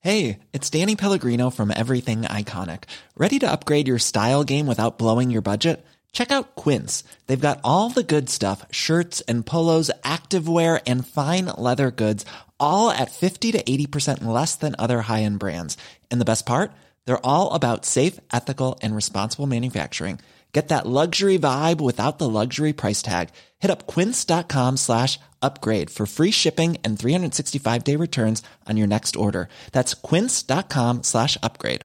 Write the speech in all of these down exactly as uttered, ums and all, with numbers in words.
Hey, it's Danny Pellegrino from Everything Iconic. Ready to upgrade your style game without blowing your budget? Check out Quince. They've got all the good stuff, shirts and polos, activewear, and fine leather goods, all at fifty to eighty percent less than other high-end brands. And the best part? They're all about safe, ethical, and responsible manufacturing. Get that luxury vibe without the luxury price tag. Hit up quince.com slash upgrade for free shipping and three sixty-five day returns on your next order. That's quince.com slash upgrade.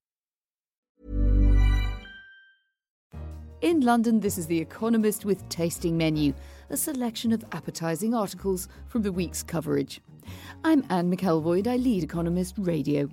In London, this is The Economist with Tasting Menu, a selection of appetising articles from the week's coverage. I'm Anne McElvoyd, I lead Economist Radio.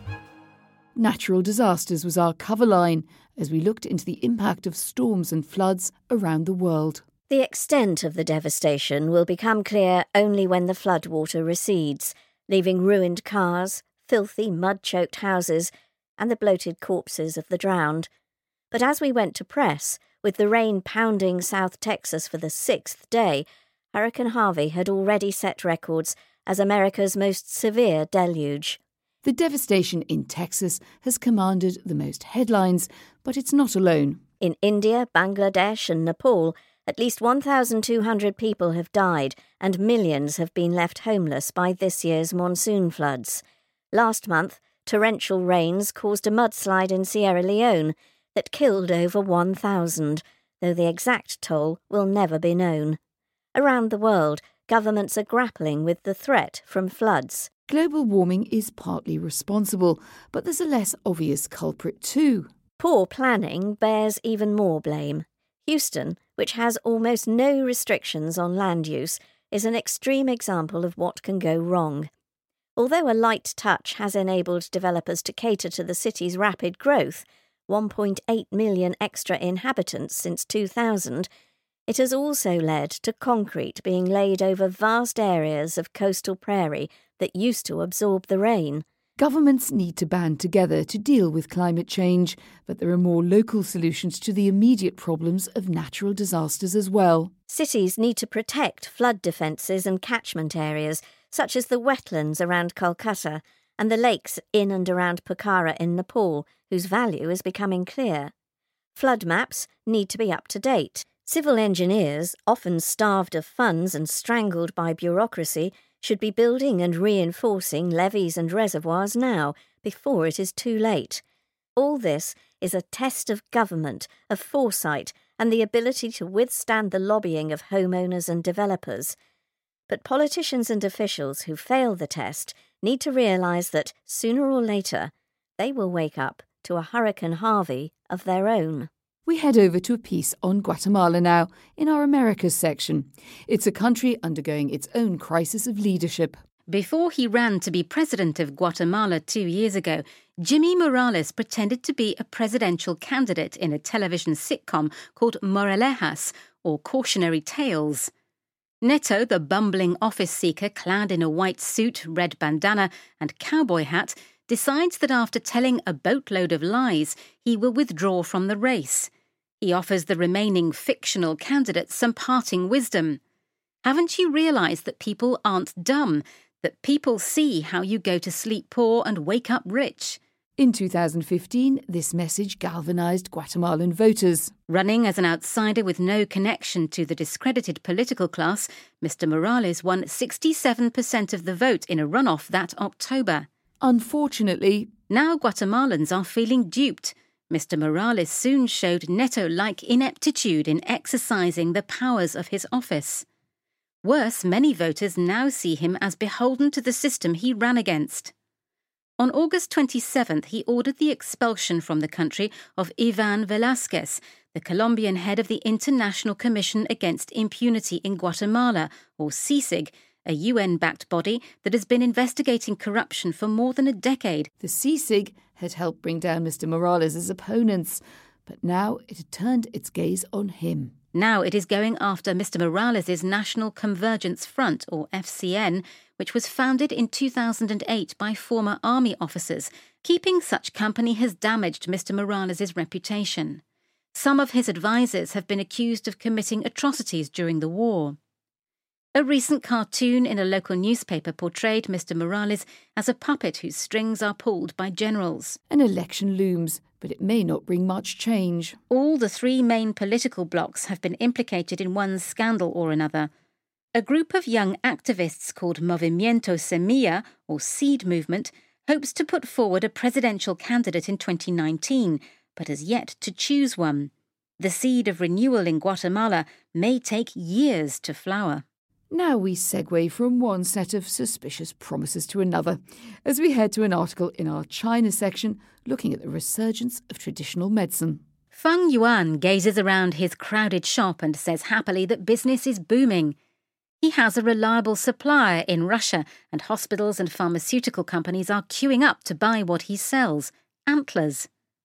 Natural disasters was our cover line as we looked into the impact of storms and floods around the world. The extent of the devastation will become clear only when the floodwater recedes, leaving ruined cars, filthy mud-choked houses, and the bloated corpses of the drowned. But as we went to press, with the rain pounding South Texas for the sixth day, Hurricane Harvey had already set records as America's most severe deluge. The devastation in Texas has commanded the most headlines, but it's not alone. In India, Bangladesh and Nepal, at least one thousand two hundred people have died and millions have been left homeless by this year's monsoon floods. Last month, torrential rains caused a mudslide in Sierra Leone that killed over one thousand, though the exact toll will never be known. Around the world, governments are grappling with the threat from floods. Global warming is partly responsible, but there's a less obvious culprit too. Poor planning bears even more blame. Houston, which has almost no restrictions on land use, is an extreme example of what can go wrong. Although a light touch has enabled developers to cater to the city's rapid growth, one point eight million extra inhabitants since two thousand, it has also led to concrete being laid over vast areas of coastal prairie that used to absorb the rain. Governments need to band together to deal with climate change, but there are more local solutions to the immediate problems of natural disasters as well. Cities need to protect flood defences and catchment areas, such as the wetlands around Kolkata and the lakes in and around Pokhara in Nepal, whose value is becoming clear. Flood maps need to be up to date. Civil engineers, often starved of funds and strangled by bureaucracy, should be building and reinforcing levees and reservoirs now, before it is too late. All this is a test of government, of foresight, and the ability to withstand the lobbying of homeowners and developers. But politicians and officials who fail the test need to realise that, sooner or later, they will wake up to a Hurricane Harvey of their own. We head over to a piece on Guatemala now, in our Americas section. It's a country undergoing its own crisis of leadership. Before he ran to be president of Guatemala two years ago, Jimmy Morales pretended to be a presidential candidate in a television sitcom called Moralejas, or Cautionary Tales. Neto, the bumbling office seeker clad in a white suit, red bandana and cowboy hat, decides that after telling a boatload of lies, he will withdraw from the race. He offers the remaining fictional candidates some parting wisdom. Haven't you realised that people aren't dumb, that people see how you go to sleep poor and wake up rich? In two thousand fifteen, this message galvanised Guatemalan voters. Running as an outsider with no connection to the discredited political class, Mister Morales won sixty-seven percent of the vote in a runoff that October. Unfortunately, now Guatemalans are feeling duped. Mister Morales soon showed Neto-like ineptitude in exercising the powers of his office. Worse, many voters now see him as beholden to the system he ran against. On August twenty-seventh, he ordered the expulsion from the country of Ivan Velázquez, the Colombian head of the International Commission Against Impunity in Guatemala, or CICIG, a U N-backed body that has been investigating corruption for more than a decade. The CICIG had helped bring down Mister Morales' opponents, but now it had turned its gaze on him. Now it is going after Mister Morales' National Convergence Front, or F C N, which was founded in two thousand eight by former army officers. Keeping such company has damaged Mister Morales' reputation. Some of his advisers have been accused of committing atrocities during the war. A recent cartoon in a local newspaper portrayed Mister Morales as a puppet whose strings are pulled by generals. An election looms, but it may not bring much change. All the three main political blocs have been implicated in one scandal or another. A group of young activists called Movimiento Semilla, or Seed Movement, hopes to put forward a presidential candidate in twenty nineteen, but has yet to choose one. The seed of renewal in Guatemala may take years to flower. Now we segue from one set of suspicious promises to another, as we head to an article in our China section looking at the resurgence of traditional medicine. Feng Yuan gazes around his crowded shop and says happily that business is booming. He has a reliable supplier in Russia, and hospitals and pharmaceutical companies are queuing up to buy what he sells, antlers.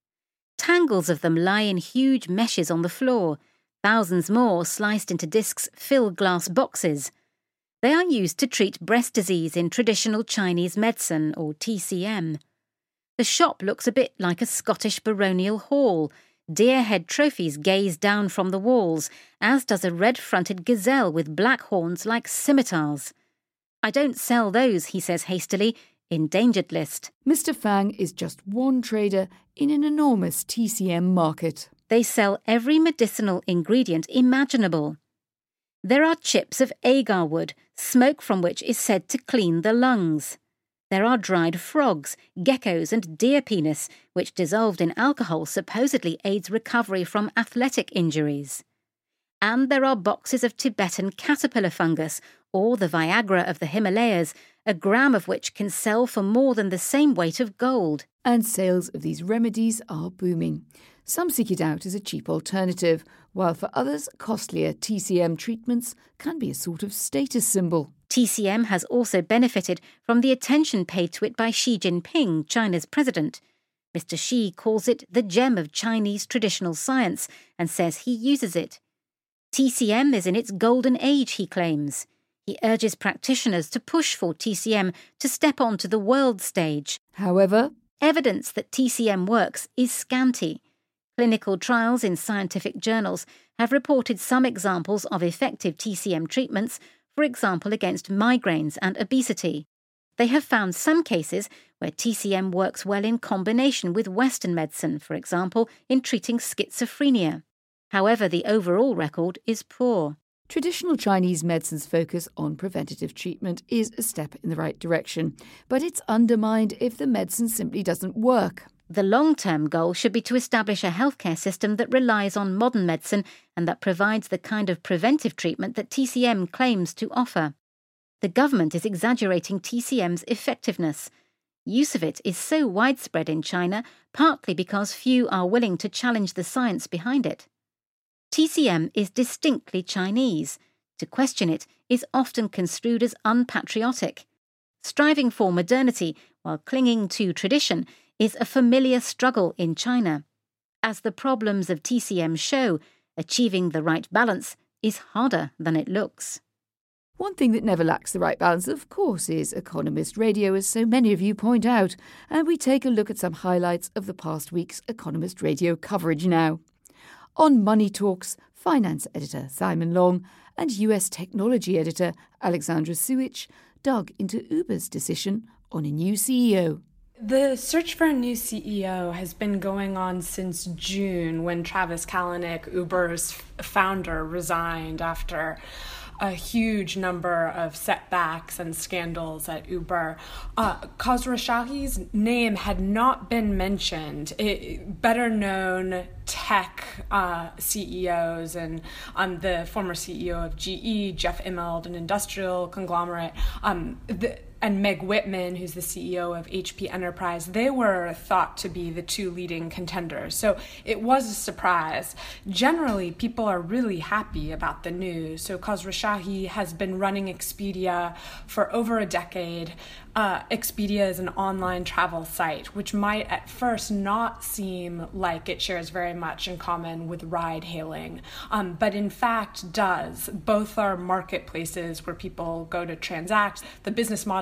Tangles of them lie in huge meshes on the floor. Thousands more, sliced into discs, fill glass boxes. They are used to treat breast disease in traditional Chinese medicine, or T C M. The shop looks a bit like a Scottish baronial hall. Deer head trophies gaze down from the walls, as does a red-fronted gazelle with black horns like scimitars. "I don't sell those," he says hastily, endangered list. Mister Fang is just one trader in an enormous T C M market. They sell every medicinal ingredient imaginable. There are chips of agar wood, smoke from which is said to clean the lungs. There are dried frogs, geckos and deer penis, which dissolved in alcohol supposedly aids recovery from athletic injuries. And there are boxes of Tibetan caterpillar fungus, or the Viagra of the Himalayas, a gram of which can sell for more than the same weight of gold. And sales of these remedies are booming. Some seek it out as a cheap alternative, while for others, costlier T C M treatments can be a sort of status symbol. T C M has also benefited from the attention paid to it by Xi Jinping, China's president. Mister Xi calls it the gem of Chinese traditional science and says he uses it. T C M is in its golden age, he claims. He urges practitioners to push for T C M to step onto the world stage. However, evidence that T C M works is scanty. Clinical trials in scientific journals have reported some examples of effective T C M treatments, for example against migraines and obesity. They have found some cases where T C M works well in combination with Western medicine, for example in treating schizophrenia. However, the overall record is poor. Traditional Chinese medicine's focus on preventative treatment is a step in the right direction, but it's undermined if the medicine simply doesn't work. The long-term goal should be to establish a healthcare system that relies on modern medicine and that provides the kind of preventive treatment that T C M claims to offer. The government is exaggerating T C M's effectiveness. Use of it is so widespread in China, partly because few are willing to challenge the science behind it. T C M is distinctly Chinese. To question it is often construed as unpatriotic. Striving for modernity while clinging to tradition is a familiar struggle in China. As the problems of T C M show, achieving the right balance is harder than it looks. One thing that never lacks the right balance, of course, is Economist Radio, as so many of you point out, and we take a look at some highlights of the past week's Economist Radio coverage now. On Money Talks, finance editor Simon Long and U S technology editor Alexandra Suich dug into Uber's decision on a new C E O. The search for a new C E O has been going on since June, when Travis Kalanick, Uber's founder, resigned after a huge number of setbacks and scandals at Uber. Uh, Khosrowshahi's name had not been mentioned. It, better known tech uh, C E Os and um, the former C E O of G E, Jeff Immelt, an industrial conglomerate, um, the, and Meg Whitman, who's the C E O of H P Enterprise, they were thought to be the two leading contenders. So it was a surprise. Generally, people are really happy about the news. So Khosrowshahi has been running Expedia for over a decade. Uh, Expedia is an online travel site, which might at first not seem like it shares very much in common with ride-hailing, um, but in fact does. Both are marketplaces where people go to transact. The business model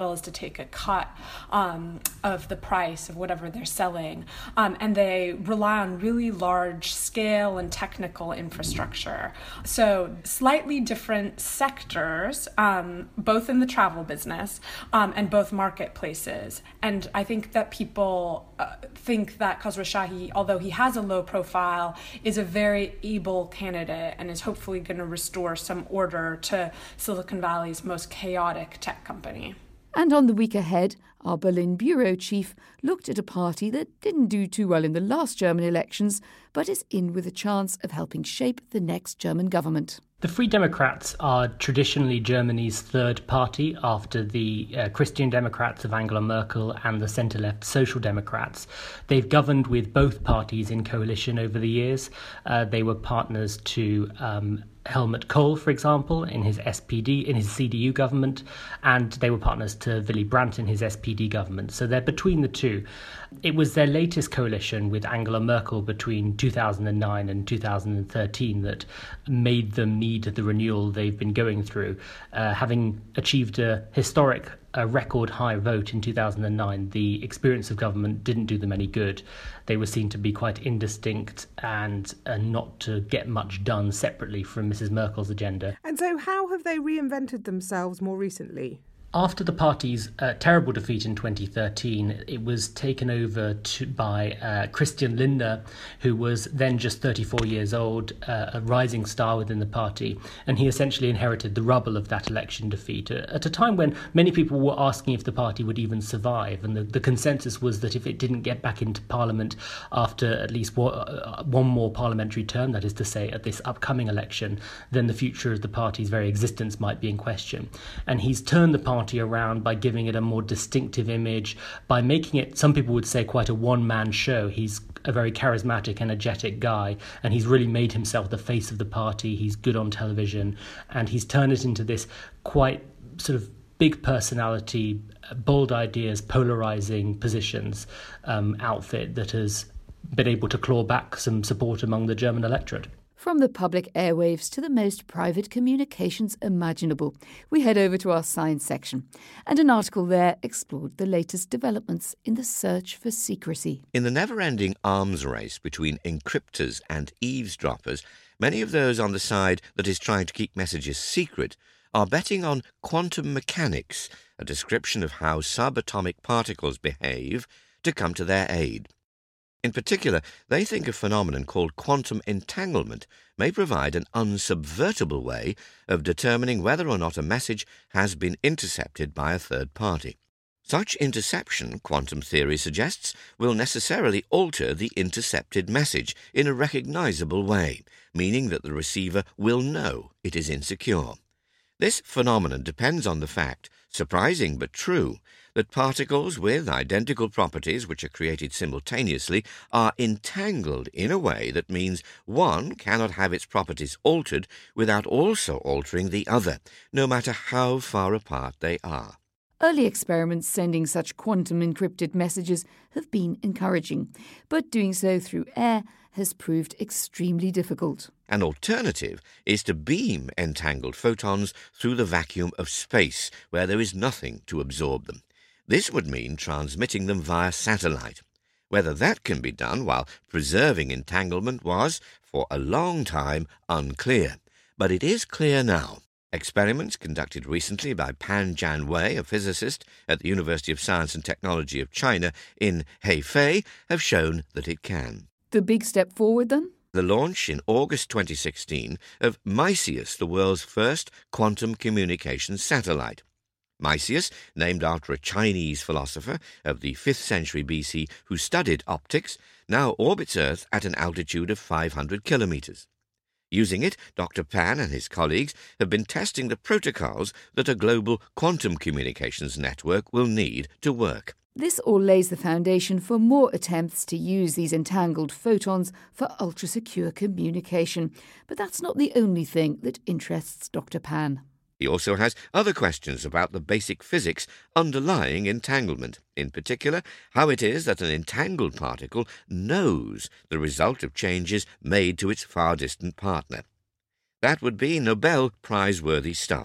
model is to take a cut um, of the price of whatever they're selling. Um, and they rely on really large scale and technical infrastructure. So slightly different sectors, um, both in the travel business um, and both marketplaces. And I think that people uh, think that Khosrowshahi, although he has a low profile, is a very able candidate and is hopefully going to restore some order to Silicon Valley's most chaotic tech company. And on the week ahead, our Berlin bureau chief looked at a party that didn't do too well in the last German elections, but is in with a chance of helping shape the next German government. The Free Democrats are traditionally Germany's third party after the uh, Christian Democrats of Angela Merkel and the centre-left Social Democrats. They've governed with both parties in coalition over the years. Uh, they were partners to um, Helmut Kohl, for example, in his S P D, in his C D U government, and they were partners to Willy Brandt in his S P D government. So they're between the two. It was their latest coalition with Angela Merkel between two thousand nine and two thousand thirteen that made them need the renewal they've been going through. Uh, having achieved a historic a record high vote in two thousand nine, the experience of government didn't do them any good. They were seen to be quite indistinct and uh, not to get much done separately from Missus Merkel's agenda. And so how have they reinvented themselves more recently? After the party's uh, terrible defeat in twenty thirteen, it was taken over to, by uh, Christian Lindner, who was then just thirty-four years old, uh, a rising star within the party, and he essentially inherited the rubble of that election defeat at a time when many people were asking if the party would even survive, and the, the consensus was that if it didn't get back into parliament after at least one, uh, one more parliamentary term, that is to say at this upcoming election, then the future of the party's very existence might be in question. And he's turned the party around by giving it a more distinctive image, by making it, some people would say, quite a one-man show. He's a very charismatic, energetic guy, and he's really made himself the face of the party. He's good on television, and he's turned it into this quite sort of big personality, bold ideas, polarizing positions um, outfit that has been able to claw back some support among the German electorate. From the public airwaves to the most private communications imaginable, we head over to our science section. And an article there explored the latest developments in the search for secrecy. In the never-ending arms race between encryptors and eavesdroppers, many of those on the side that is trying to keep messages secret are betting on quantum mechanics, a description of how subatomic particles behave, to come to their aid. In particular, they think a phenomenon called quantum entanglement may provide an unsubvertible way of determining whether or not a message has been intercepted by a third party. Such interception, quantum theory suggests, will necessarily alter the intercepted message in a recognizable way, meaning that the receiver will know it is insecure. This phenomenon depends on the fact, surprising but true, that particles with identical properties which are created simultaneously are entangled in a way that means one cannot have its properties altered without also altering the other, no matter how far apart they are. Early experiments sending such quantum encrypted messages have been encouraging, but doing so through air has proved extremely difficult. An alternative is to beam entangled photons through the vacuum of space, where there is nothing to absorb them. This would mean transmitting them via satellite. Whether that can be done while preserving entanglement was, for a long time, unclear. But it is clear now. Experiments conducted recently by Pan Jianwei, a physicist at the University of Science and Technology of China in Hefei, have shown that it can. The big step forward, then? The launch in August twenty sixteen of MICEUS, the world's first quantum communications satellite. MICEUS, named after a Chinese philosopher of the fifth century B C who studied optics, now orbits Earth at an altitude of five hundred kilometres. Using it, Doctor Pan and his colleagues have been testing the protocols that a global quantum communications network will need to work. This all lays the foundation for more attempts to use these entangled photons for ultra-secure communication. But that's not the only thing that interests Doctor Pan. He also has other questions about the basic physics underlying entanglement, in particular, how it is that an entangled particle knows the result of changes made to its far-distant partner. That would be Nobel Prize-worthy stuff,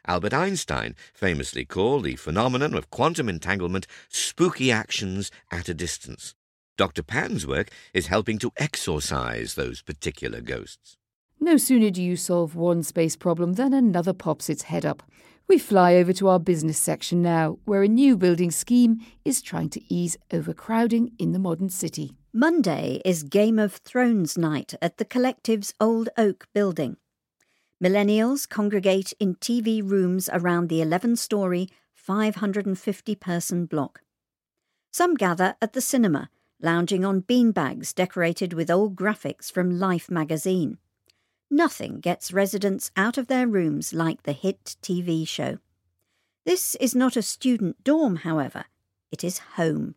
Albert Einstein famously called the phenomenon of quantum entanglement spooky actions at a distance. Doctor Pan's work is helping to exorcise those particular ghosts. No sooner do you solve one space problem than another pops its head up. We fly over to our business section now, where a new building scheme is trying to ease overcrowding in the modern city. Monday is Game of Thrones night at the Collective's Old Oak building. Millennials congregate in T V rooms around the eleven-storey, five hundred fifty person block. Some gather at the cinema, lounging on beanbags decorated with old graphics from Life magazine. Nothing gets residents out of their rooms like the hit T V show. This is not a student dorm, however. It is home.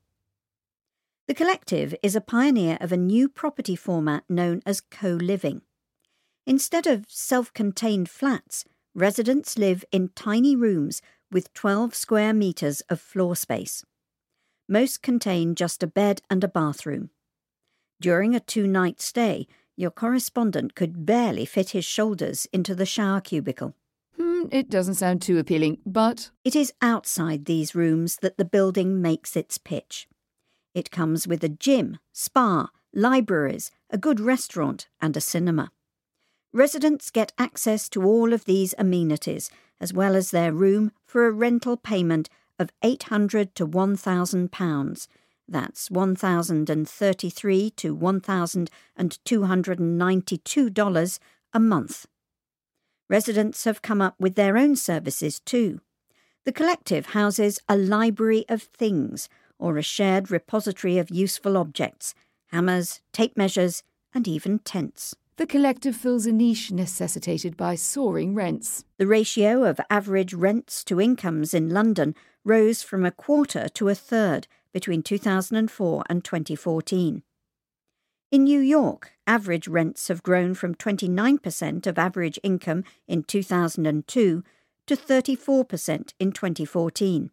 The Collective is a pioneer of a new property format known as co-living. Instead of self-contained flats, residents live in tiny rooms with twelve square metres of floor space. Most contain just a bed and a bathroom. During a two-night stay, your correspondent could barely fit his shoulders into the shower cubicle. Hmm, it doesn't sound too appealing, but... It is outside these rooms that the building makes its pitch. It comes with a gym, spa, libraries, a good restaurant and a cinema. Residents get access to all of these amenities, as well as their room, for a rental payment of eight hundred to one thousand pounds. That's one thousand thirty-three to one thousand two hundred ninety-two dollars a month. Residents have come up with their own services too. The Collective houses a library of things, or a shared repository of useful objects, hammers, tape measures, and even tents. The Collective fills a niche necessitated by soaring rents. The ratio of average rents to incomes in London rose from a quarter to a third between two thousand four and twenty fourteen. In New York, average rents have grown from twenty-nine percent of average income in two thousand two to thirty-four percent in twenty fourteen.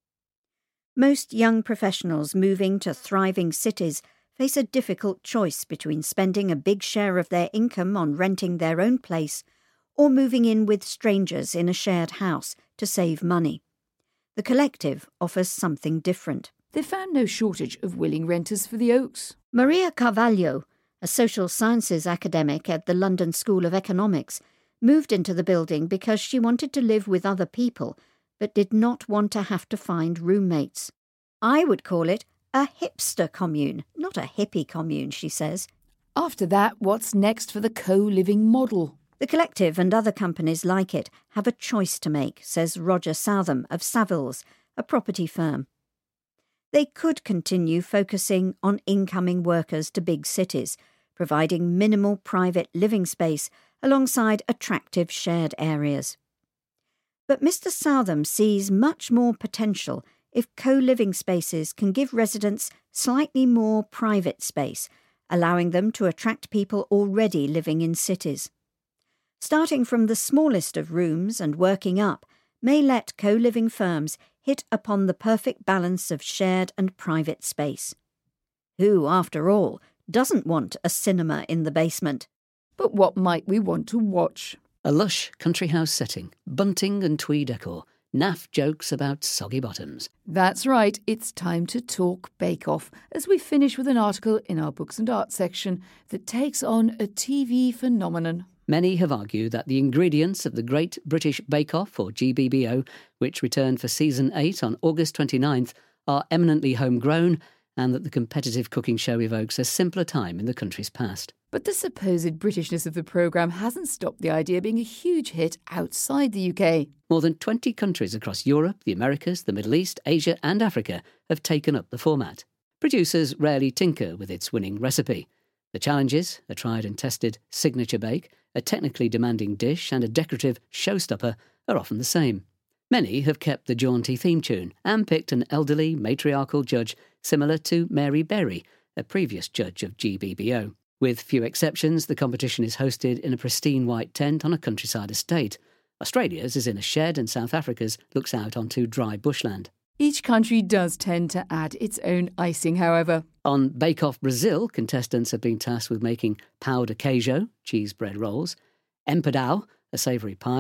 Most young professionals moving to thriving cities face a difficult choice between spending a big share of their income on renting their own place or moving in with strangers in a shared house to save money. The Collective offers something different. They found no shortage of willing renters for the Oaks. Maria Carvalho, a social sciences academic at the London School of Economics, moved into the building because she wanted to live with other people, but did not want to have to find roommates. I would call it a hipster commune, not a hippie commune, she says. After that, what's next for the co-living model? The Collective and other companies like it have a choice to make, says Roger Southam of Savills, a property firm. They could continue focusing on incoming workers to big cities, providing minimal private living space alongside attractive shared areas. But Mister Southam sees much more potential if co-living spaces can give residents slightly more private space, allowing them to attract people already living in cities. Starting from the smallest of rooms and working up may let co-living firms hit upon the perfect balance of shared and private space. Who, after all, doesn't want a cinema in the basement? But what might we want to watch? A lush country house setting, bunting and tweed decor, naff jokes about soggy bottoms. That's right, it's time to talk Bake Off, as we finish with an article in our Books and Art section that takes on a T V phenomenon. Many have argued that the ingredients of the Great British Bake Off, or G B B O, which returned for season eight on August twenty-ninth, are eminently homegrown, and that the competitive cooking show evokes a simpler time in the country's past. But the supposed Britishness of the programme hasn't stopped the idea being a huge hit outside the U K. More than twenty countries across Europe, the Americas, the Middle East, Asia and Africa have taken up the format. Producers rarely tinker with its winning recipe. The challenges, a tried and tested signature bake, a technically demanding dish and a decorative showstopper, are often the same. Many have kept the jaunty theme tune and picked an elderly, matriarchal judge similar to Mary Berry, a previous judge of G B B O. With few exceptions, the competition is hosted in a pristine white tent on a countryside estate. Australia's is in a shed and South Africa's looks out onto dry bushland. Each country does tend to add its own icing, however. On Bake Off Brazil, contestants have been tasked with making pão de queijo, cheese bread rolls, empadão, a savoury pie,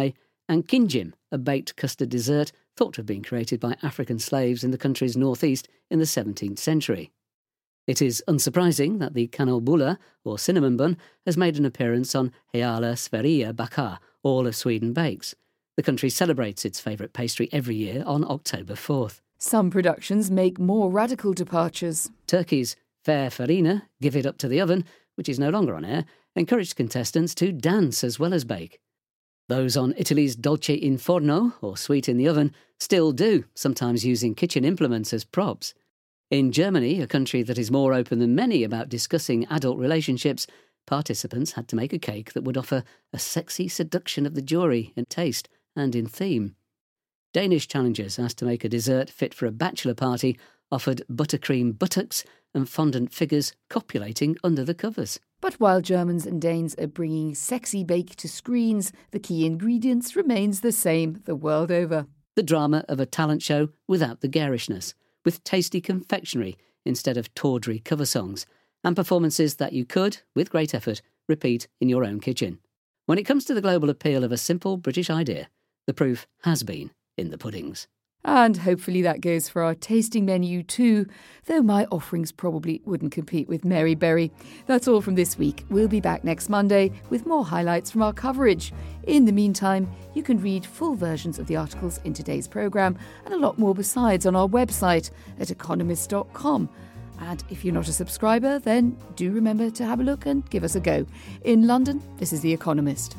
and kinjim, a baked custard dessert thought to have been created by African slaves in the country's northeast in the seventeenth century. It is unsurprising that the kanelbulle, or cinnamon bun, has made an appearance on Hela Sverige Bakar, All of Sweden Bakes. The country celebrates its favourite pastry every year on October fourth. Some productions make more radical departures. Turkey's Fair Farina, Give It Up to the Oven, which is no longer on air, encouraged contestants to dance as well as bake. Those on Italy's Dolce in Forno, or Sweet in the Oven, still do, sometimes using kitchen implements as props. In Germany, a country that is more open than many about discussing adult relationships, participants had to make a cake that would offer a sexy seduction of the jury in taste and in theme. Danish challengers asked to make a dessert fit for a bachelor party offered buttercream buttocks and fondant figures copulating under the covers. But while Germans and Danes are bringing sexy bake to screens, the key ingredients remains the same the world over. The drama of a talent show without the garishness, with tasty confectionery instead of tawdry cover songs, and performances that you could, with great effort, repeat in your own kitchen. When it comes to the global appeal of a simple British idea, the proof has been in the puddings. And hopefully that goes for our tasting menu too, though my offerings probably wouldn't compete with Mary Berry. That's all from this week. We'll be back next Monday with more highlights from our coverage. In the meantime, you can read full versions of the articles in today's programme and a lot more besides on our website at economist dot com. And if you're not a subscriber, then do remember to have a look and give us a go. In London, this is The Economist.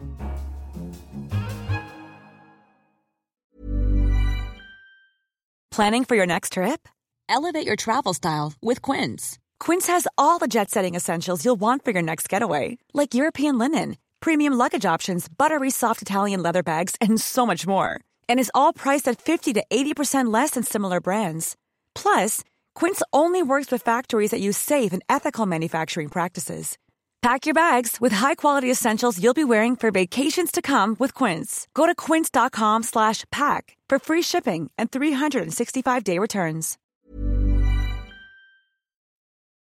Planning for your next trip? Elevate your travel style with Quince. Quince has all the jet-setting essentials you'll want for your next getaway, like European linen, premium luggage options, buttery soft Italian leather bags, and so much more. And is all priced at fifty to eighty percent less than similar brands. Plus, Quince only works with factories that use safe and ethical manufacturing practices. Pack your bags with high-quality essentials you'll be wearing for vacations to come with Quince. Go to quince dot com slash pack for free shipping and three sixty-five day returns.